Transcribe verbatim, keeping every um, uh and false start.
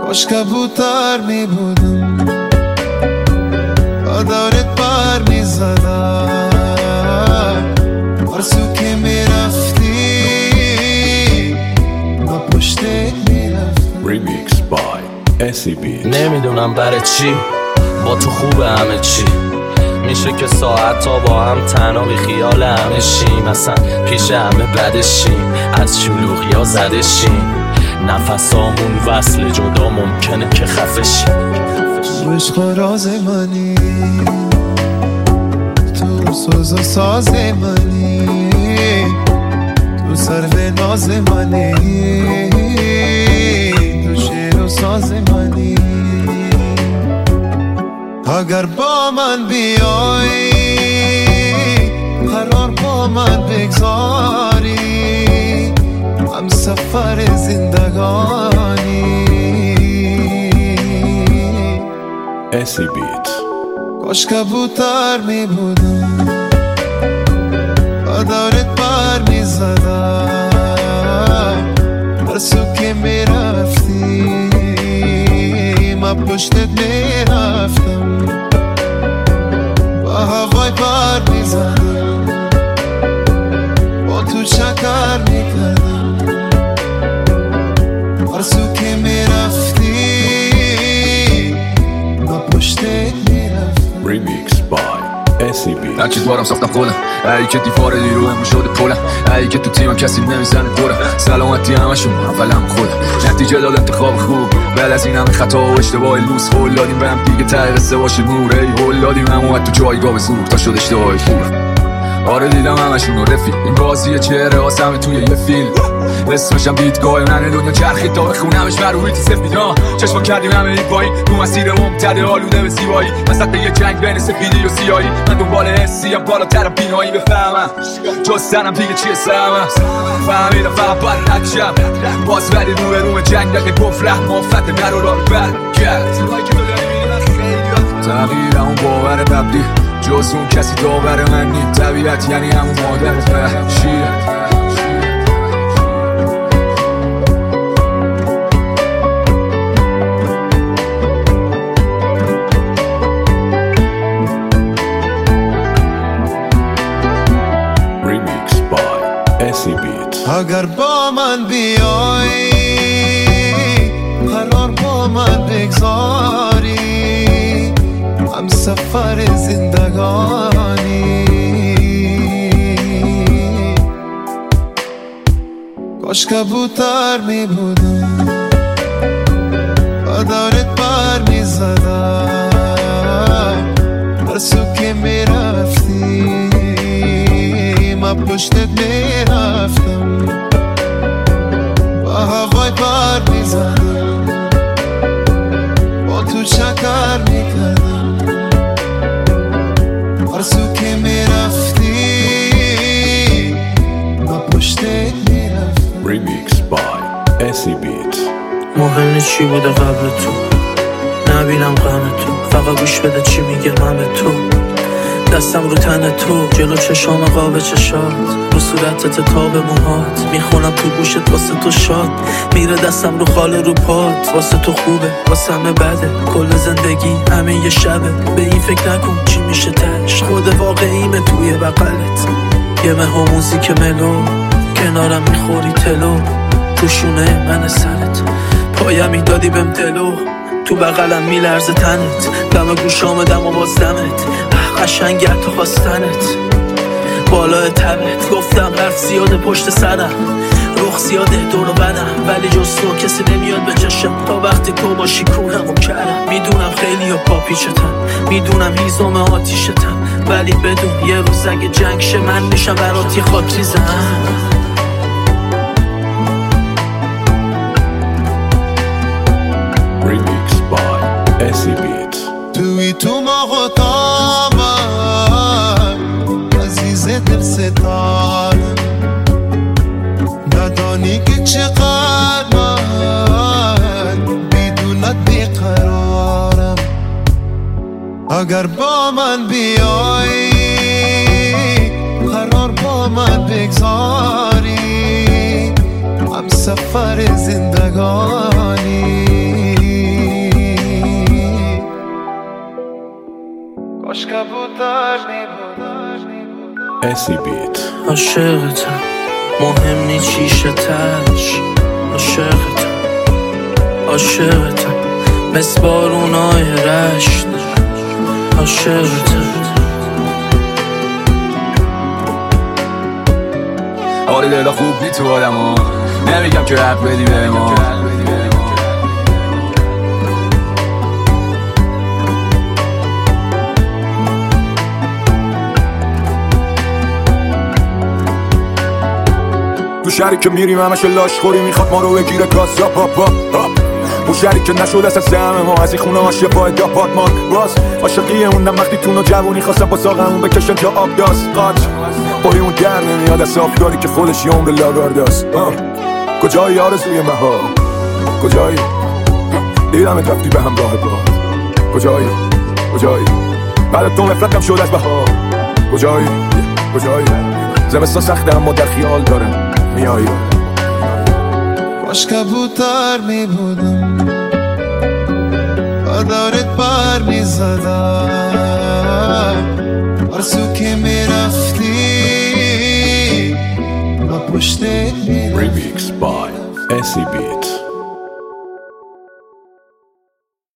کاش کبوتر می بودم با دارت بر می زدم هر سو که می رفتی با پشتت می رفتم. Remix by اس ای بی. نمیدونم برای چی با تو خوبه همه چی، میشه که ساعت تا با هم تنها بی خیال همه شیم، اصلا پیش همه بدشیم، از شلوغی ها زده شیم، نفسامون وصل جدا ممکنه که خفه شیم. تو عشق و راز منی، تو سوز و ساز منی، تو سر ناز منی، تو شعر و ساز منی. اگر با من بیایی قرار با من بگذاری، هم سفر زندگانی. اس ای بیت. کاش کبوتر می بودم با دارت بر می زدم هر سو که می رفتی من پشتت می رفتم، با هوای بر می زدم با تو چکر می کردم هر سو که می رفتی با پشتت می رفتم. Remix by اس ای بی. هرچی دوارم ساختم خودم، ای که دیوار دیروهم شده پلم، ای که تو تیمم کسی نمیزنه دورم، سلامتی همشون اولم خودم، نتیجه داد انتخاب خوب، بعد از این همه خطا و اشتباه لوس هول دادیم به هم دیگه ته قصه باشه نور، ای هول دادیم هم اومد تو جایگاه به زور تا شد اشتباهی خوب. آره دیدم همشون رو رفیق، این بازی چهره هاستم توی یه فیلم، اسمشم دیدگاه ننه دنیا چرخید تا بخونمش بر روی سفیدا، چشما کردیم همه این پایین تو مسیر ممتده آلوده به زیبایی، وسط یه جنگ بین سفیدی و سیایی، من دنبال حسیم بالاتر بینایی بفهمم جستنم دیگه چیه سهمم، فهمیدم فقط باید رد شم باز، ولی روی روی جنگ دقیقه گفت رحم آفت نرو را برگرد. تغییر همون باور قبلی جز اون کسی داور من نیم، طبیعت یعنی همون مادر وحشیت. Remix by اس ای بیت. اگر با من بیایی قرار با من بگذاری، هم سفر زندگانی. کاش کبوتر می بودم با دارت بر می زدم هر سو که می رفتی من پشتت می رفتم، با هوای بر می زدم با تو چکر می کردم هر سو که می رفتی با پشتت می رفتم. Remix by اس ای بیت. مهم نیست چی بوده قبل تو، نبینم غم تو، فقط گوش بده چی میگه من به تو، دستم رو تن تو، جلو چشام قاب چشات، رو صورتت تا به موهات، میخونم تو گوشت واسه تو شاد، میره دستم رو خاله رو پات، واسه تو خوبه واسه همه بده، کل زندگی همه یه شبه، به این فکر نکن چی میشه تش، خود واقعیمه توی بقلت، یه مه و موزیک ملو، کنارم میخوری تلو، تو شونه من سرت، پایم میدادی بهم دلو، تو بغلم میلرزه تنت، دم گوش آمدم و باز دمت، قشنگ تو خواستنت، بالای تبت، گفتم حرف زیاده پشت سرم، رخ زیاده دور و بدم، ولی جز تو کسی نمیاد به چشم، تا وقتی تو باشی کونم و کرم، میدونم خیلی و پاپیچتم، میدونم هیزم آتیشتم، ولی بدون یه روز اگه جنگ شه من میشم برات یه خاکریزم. Remix by اس ای بیت. توی تو ماغوتامم عزیز دل ستارم، ندانی که چقدر من بدونت بیقرارم، اگر با من بیایی قرار با من بگذاری، هم سفر زندگانی. اسی بیت. عاشقتم مهم نی چیشتش، عاشقتم عاشقتم مثل بارونای رشت، عاشقتم. آره دلا خوب بی تو آدم ها، نمیگم که رب بدی به ما. تو شهری که میریم همش لاش خوری میخواد ما رو بگیره گاز یا پاپ پاپ پاپ. اون شهری که نشد اصلا سهم ما، از این خونه هاش پای داپارتمان باز عاشقی موندم وقتی تو نو جوونی خواستم با ساقمون بکشم تا آب داست قاچ. بایی اون در نمیاد از صافداری که خودش یه عمر لاگارداست. کجایی آرزوی مها، کجایی دیدم رفتی به همراه باد، کجایی کجایی بعد تو مفرتم شد از بها، کجایی کجایی زمستان سخته اما در خیال دارم میایی. باش کبوتر می بودم با دارت بر می زدم، هر سو که می رفتی با پشتت می رفتی. Remix by اسی بیت.